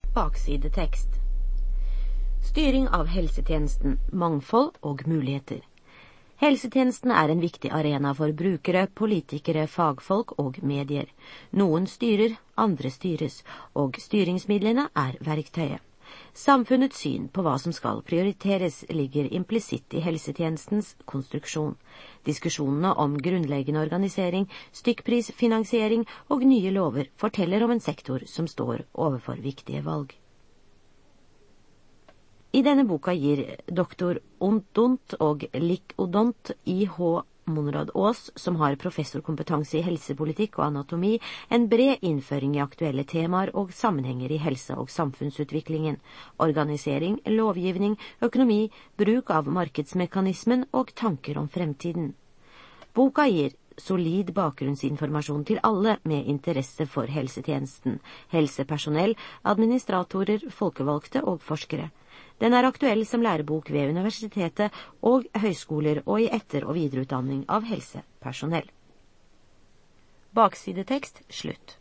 Baksidetekst. Styring av helsetjenesten, mangfold og muligheter. Helsetjenesten er en viktig arena for brukere, politikere, fagfolk og medier. Noen styrer, andre styres, og styringsmidlene er verktøyet. Samfunnets syn på hva som skal prioriteres ligger implisitt i helsetjenestens konstruksjon. Diskusjonene om grunnleggende organisering, stykkprisfinansiering og nye lover forteller om en sektor som står overfor viktige valg. I denne boka gir doktor Ontdont og Lik-Odont I.H. Monrad Aas, som har professorkompetanse i helsepolitikk og anatomi, en bred innføring i aktuelle temaer og sammenhenger i helse- og samfunnsutviklingen, organisering, lovgivning, økonomi, bruk av markedsmekanismen og tanker om fremtiden. Boka gir solid bakgrunnsinformasjon til alle med interesse for helsetjenesten, helsepersonell, administratorer, folkevalgte og forskere. Den er aktuell som lærebok ved universitetet og høyskoler og i etter- og videreutdanning av helsepersonell. Baksidetekst slutt.